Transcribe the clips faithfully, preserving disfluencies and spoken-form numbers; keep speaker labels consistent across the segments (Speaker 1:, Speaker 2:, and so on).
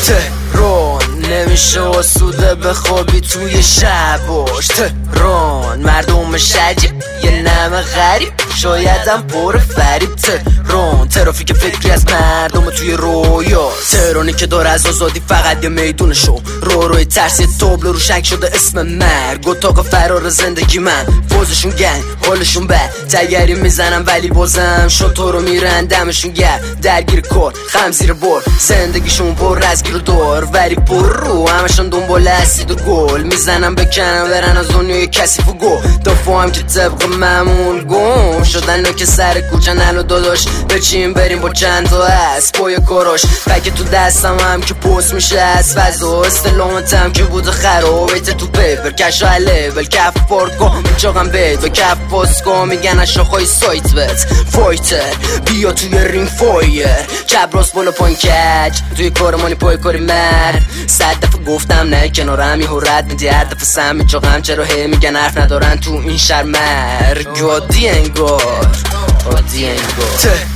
Speaker 1: تهران نمیشه آسوده بخوابی توی شباش. تهران مردم شجیب یه نمه غریب شایدم پر فریب. تهران ترافیک فکری از مردم توی رویا. تهرانی که داره از آزادی فقط یه میدون شو رو روی ترسی تابلو رو شک شده اسم مرگ و تاق فرار زندگی من. فوزشون گنگ حالشون بد تگری میزنم ولی بازم شد تو رو میرن دمشون گرد درگیر کار خم زیر بار زندگیشون پر از گیر و دار ولی پر رو همشون دنبال اسید و گل میزنم بکنم برن از دنیای کثیف و گو دفعه هم که طبق معمول گم شدن که سر کوچه نلو داداش بچیم بریم با چند تا هست پای کاراش بگه تو دستم هم که پوست میشه از فضا استلامتم که بوده خرابیت تو پیپر کش و لیبل کف پارکو میچاقم بید و کف پاسکو میگن اشاخای سایت بت فایتر بیا توی رینگ فایر چپ راست بالا پایین کج توی کارمانی پای کاری مرد صد دفعه گفتم نه کنارم یه رد میدی هر دفعه سم میچاقم چرا هی میگن حرف ندارن تو این شهر مرگ عادی انگار عادی انگار.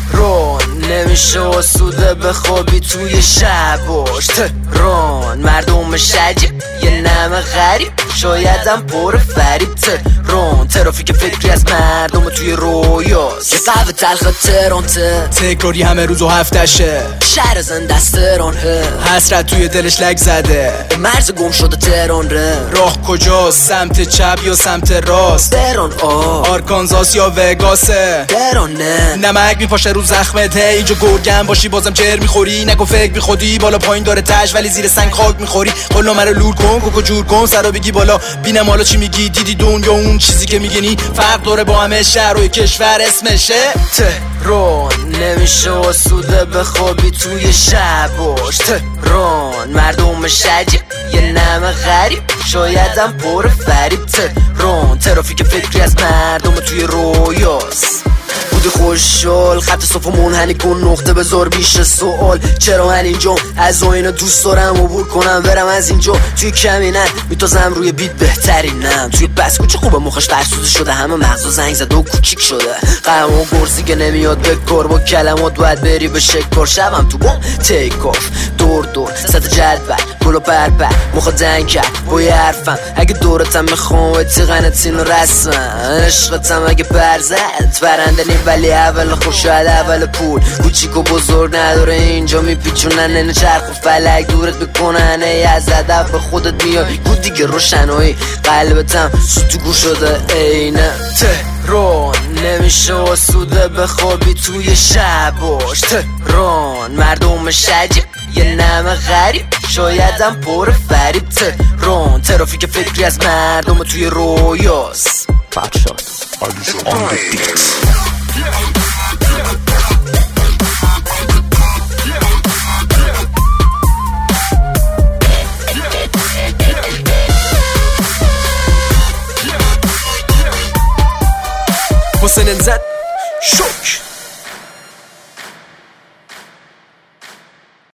Speaker 1: تهران نمیشه آسوده بخوابی توی شباش. تهران مردم شجیب یه نمه غریب شایدم پر فریب. تهران ترافیک فکری از مردم توی رویاست. یه قهوه تلخ تهران ته
Speaker 2: تکراری همه روز و هفتشه
Speaker 1: شهر زنده است تهران ه
Speaker 2: حسرت توی دلش لگ زده
Speaker 1: مرز گم شده تهران ره
Speaker 2: راه کجاست سمت چپ یا سمت راست
Speaker 1: تهران آ
Speaker 2: آرکانزاس یا وگاسه
Speaker 1: تهران نه
Speaker 2: نمک میپاشه رو زخمت اینجا گرگم باشی بازم چر میخوری نگو فکر بی خودی بالا پایین داره تش ولی زیر سنگ خاک میخوری قلنا مرا لور کن کوکو جور کن سرا بگی بالا بینم حالا چی میگی دیدی دنیا اون چیزی که میگنی فرق داره با همه شهر و کشور اسمشه.
Speaker 1: تهران نمیشه آسوده بخوابی توی شباش. تهران مردم شجیب یه نمه غریب شایدم پر فریب. تهران ترافیک فکری از مردم توی رویاست. بودی خوشحال خط صفا منحنی کن نقطه بذار بیش سوال چرا من اینجا از آینه دوست دارم عبور کنم برم از اینجا توی کمینن میتازم روی بیت بهترینم توی بس کوچه خوبه مخش فرسوده شده همه مغزا زنگ زده و کوچیک شده قهوه و گرسی که نمیاد به کار با کلمات باید بری به شکار شبم تو بام تیک آف دور دور سطح جدول گلو پر پر مخوا دنگ کرد با یه حرفم اگه دورتم میخوام تیغنتین و رسمم عشقتم اگه برزد برنده نیم ولی اول خوش شاید اول پول کوچیک و بزرگ نداره اینجا میپیچونن اینه چرخ و فلک دورت بکنن ای از ادب به خودت میای گو دیگه روشنایی قلبتم سوتو گو شده اینه. تهران نمیشه آسوده بخوابی توی شباش. تهران مردم شجیب یه نمه غریب شایدم پر فریب. تهران ترافیک فکری از مردم توی رویاست.
Speaker 3: فرشاد on the beat.
Speaker 2: حسین زد شوک